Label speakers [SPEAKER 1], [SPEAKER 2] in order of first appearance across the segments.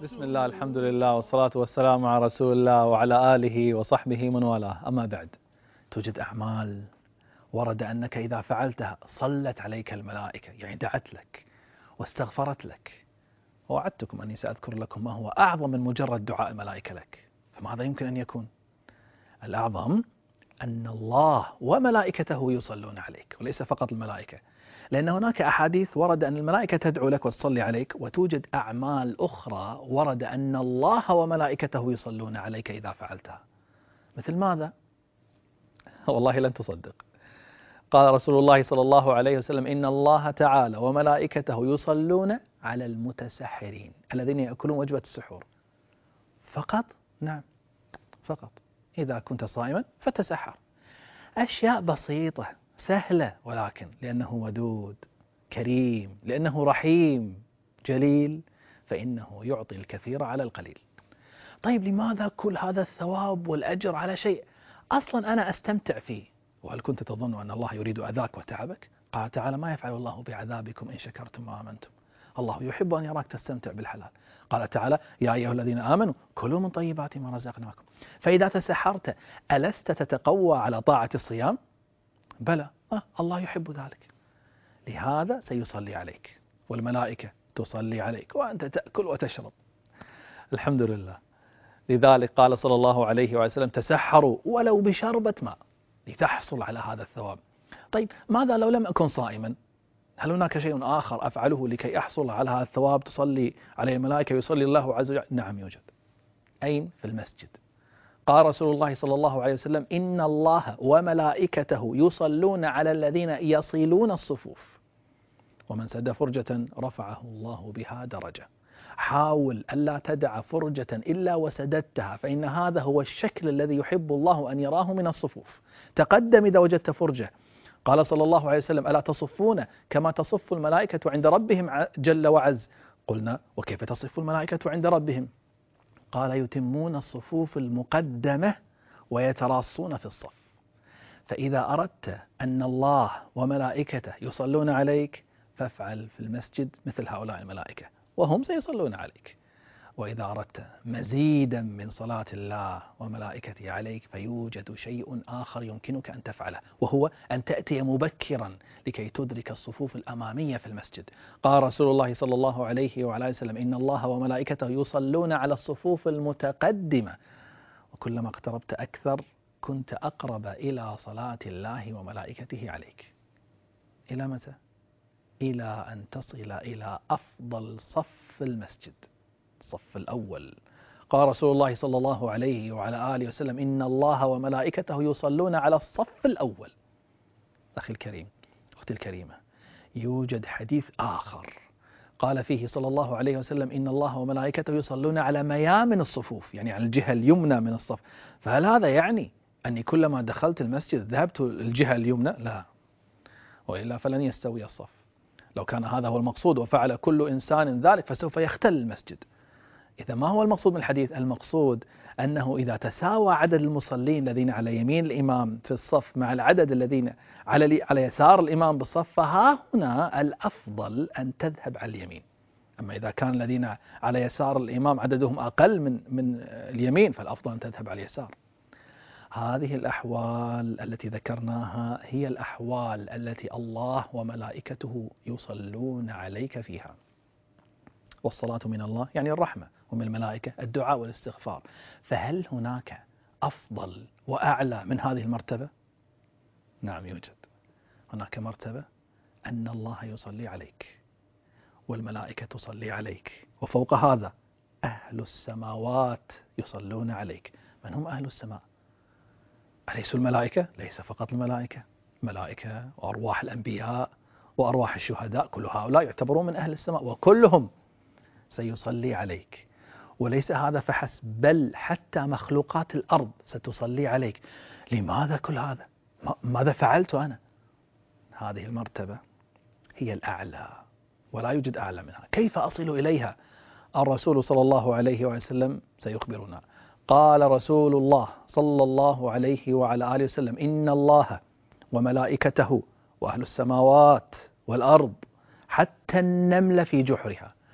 [SPEAKER 1] بسم الله، الحمد لله، والصلاة والسلام على رسول الله وعلى آله وصحبه من والاه. أما بعد، توجد أعمال ورد أنك إذا فعلتها صلت عليك الملائكة، يعني دعت لك واستغفرت لك. ووعدتكم أني سأذكر لكم ما هو أعظم من مجرد دعاء الملائكة لك. فماذا يمكن أن يكون؟ الأعظم أن الله وملائكته يصلون عليك، وليس فقط الملائكة، لأن هناك أحاديث ورد أن الملائكة تدعو لك وتصلي عليك، وتوجد أعمال أخرى ورد أن الله وملائكته يصلون عليك إذا فعلتها. مثل ماذا؟ والله لن تصدق. قال رسول الله صلى الله عليه وسلم: إن الله تعالى وملائكته يصلون على المتسحرين الذين يأكلون وجبة السحور. فقط؟ نعم، فقط. إذا كنت صائما فتسحر. أشياء بسيطة سهلة، ولكن لأنه ودود كريم، لأنه رحيم جليل، فإنه يعطي الكثير على القليل. طيب، لماذا كل هذا الثواب والأجر على شيء أصلا أنا أستمتع فيه؟ وهل كنت تظن أن الله يريد أذاك وتعبك؟ قال تعالى: ما يفعل الله بعذابكم إن شكرتم وآمنتم. الله يحب أن يراك تستمتع بالحلال. قال تعالى: يا أيها الذين آمنوا كلوا من طيبات ما رزقناكم. فإذا تسحرت ألست تتقوى على طاعة الصيام؟ بلى، الله يحب ذلك. لهذا سيصلي عليك، والملائكة تصلي عليك وأنت تأكل وتشرب. الحمد لله. لذلك قال صلى الله عليه وسلم: تسحروا ولو بشربة ماء لتحصل على هذا الثواب. طيب، ماذا لو لم أكن صائما؟ هل هناك شيء آخر أفعله لكي أحصل على هذا الثواب؟ تصلي عليه الملائكة ويصلي الله عز وجل؟ نعم، يوجد. أين؟ في المسجد. قال رسول الله صلى الله عليه وسلم: إن الله وملائكته يصلون على الذين يصلون الصفوف، ومن سد فرجة رفعه الله بها درجة. حاول ألا تدع فرجة إلا وسددتها، فإن هذا هو الشكل الذي يحب الله أن يراه من الصفوف. تقدم إذا وجدت فرجة. قال صلى الله عليه وسلم: ألا تصفون كما تصف الملائكة عند ربهم جل وعز؟ قلنا: وكيف تصف الملائكة عند ربهم؟ قال: يتمون الصفوف المقدمة ويتراصون في الصف. فإذا أردت أن الله وملائكته يصلون عليك فافعل في المسجد مثل هؤلاء الملائكة، وهم سيصلون عليك. وإذا أردت مزيدا من صلاة الله وملائكته عليك فيوجد شيء آخر يمكنك أن تفعله، وهو أن تأتي مبكرا لكي تدرك الصفوف الأمامية في المسجد. قال رسول الله صلى الله عليه وعلى وسلم: إن الله وملائكته يصلون على الصفوف المتقدمة، وكلما اقتربت أكثر كنت أقرب إلى صلاة الله وملائكته عليك. إلى متى؟ إلى أن تصل إلى أفضل صف المسجد، الصف الأول. قال رسول الله صلى الله عليه وعلى آله وسلم: إن الله وملائكته يصلون على الصف الأول. أخي الكريم، أختي الكريمة، يوجد حديث آخر قال فيه صلى الله عليه وسلم: إن الله وملائكته يصلون على ميامن الصفوف، يعني على الجهة اليمنى من الصف. فهل هذا يعني أني كلما دخلت المسجد ذهبت الجهة اليمنى؟ لا، وإلا فلن يستوي الصف. لو كان هذا هو المقصود وفعل كل إنسان ذلك فسوف يختل المسجد. إذا ما هو المقصود من الحديث؟ المقصود أنه إذا تساوى عدد المصلين الذين على يمين الإمام في الصف مع العدد الذين على يسار الإمام بالصف، فها هنا الأفضل أن تذهب على اليمين. أما إذا كان الذين على يسار الإمام عددهم أقل من اليمين فالأفضل أن تذهب على اليسار. هذه الأحوال التي ذكرناها هي الأحوال التي الله وملائكته يصلون عليك فيها. والصلاة من الله يعني الرحمة، ومن الملائكة الدعاء والاستغفار. فهل هناك أفضل وأعلى من هذه المرتبة؟ نعم، يوجد. هناك مرتبة أن الله يصلي عليك والملائكة تصلي عليك، وفوق هذا أهل السماوات يصلون عليك. من هم أهل السماء؟ أليسوا الملائكة؟ ليس فقط الملائكة، ملائكة وأرواح الأنبياء وأرواح الشهداء، كل هؤلاء يعتبرون من أهل السماء، وكلهم سيصلي عليك. وليس هذا فحسب، بل حتى مخلوقات الأرض ستصلي عليك. لماذا كل هذا؟ ماذا فعلت أنا؟ هذه المرتبة هي الأعلى، ولا يوجد أعلى منها. كيف أصل إليها؟ الرسول صلى الله عليه وسلم سيخبرنا. قال رسول الله صلى الله عليه وعلى آله وسلم: إن الله وملائكته وأهل السماوات والأرض حتى النمل في جحرها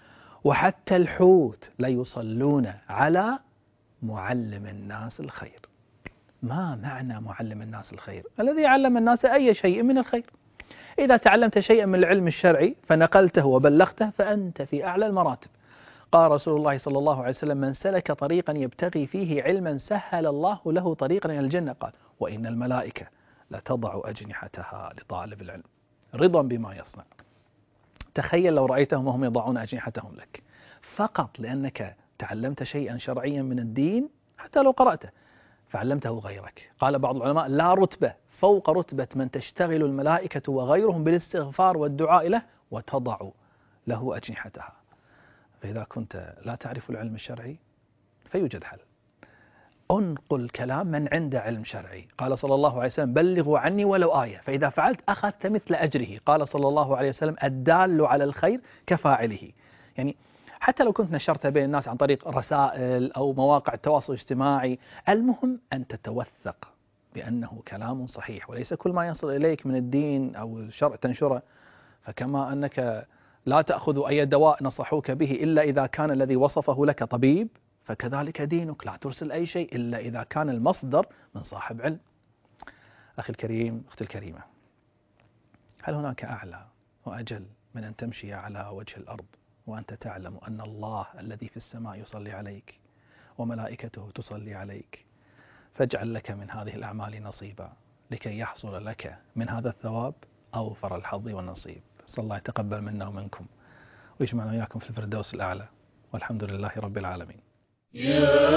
[SPEAKER 1] وحتى الحوت ليصلون على معلم الناس الخير. ما معنى معلم الناس الخير؟ الذي علم الناس أي شيء من الخير. إذا تعلمت شيئا من العلم الشرعي فنقلته وبلغته فأنت في أعلى المراتب. قال رسول الله صلى الله عليه وسلم: من سلك طريقا يبتغي فيه علما سهل الله له طريقا إلى الجنة. قال: وإن الملائكة لتضع أجنحتها لطالب العلم رضا بما يصنع. تخيل لو رأيتهم وهم يضعون أجنحتهم لك فقط لأنك تعلمت شيئا شرعيا من الدين، حتى لو قرأته فعلمته غيرك. قال بعض العلماء: لا رتبة فوق رتبة من تشتغل الملائكة وغيرهم بالاستغفار والدعاء له وتضع له أجنحتها. فإذا كنت لا تعرف العلم الشرعي فيوجد حل. انقل كلام من عنده علم شرعي. قال صلى الله عليه وسلم: بلغوا عني ولو آية، فإذا فعلت أخذت مثل أجره. قال صلى الله عليه وسلم: الدال على الخير كفاعله. يعني حتى لو كنت نشرت بين الناس عن طريق رسائل أو مواقع التواصل الاجتماعي، المهم أن تتوثق بأنه كلام صحيح، وليس كل ما يصل إليك من الدين أو الشرع تنشره. فكما أنك لا تأخذ أي دواء نصحوك به إلا إذا كان الذي وصفه لك طبيب، فكذلك دينك لا ترسل أي شيء إلا إذا كان المصدر من صاحب علم. أخي الكريم، أختي الكريمة، هل هناك أعلى وأجل من أن تمشي على وجه الأرض وأنت تعلم أن الله الذي في السماء يصلي عليك وملائكته تصلي عليك؟ فاجعل لك من هذه الأعمال نصيبا لكي يحصل لك من هذا الثواب أوفر الحظ والنصيب. صلى الله يتقبل منا ومنكم ويجمعنا وإياكم في الفردوس الأعلى، والحمد لله رب العالمين.
[SPEAKER 2] يا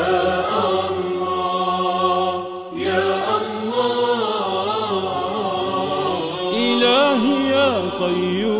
[SPEAKER 2] الله يا الله إلهي يا قيوم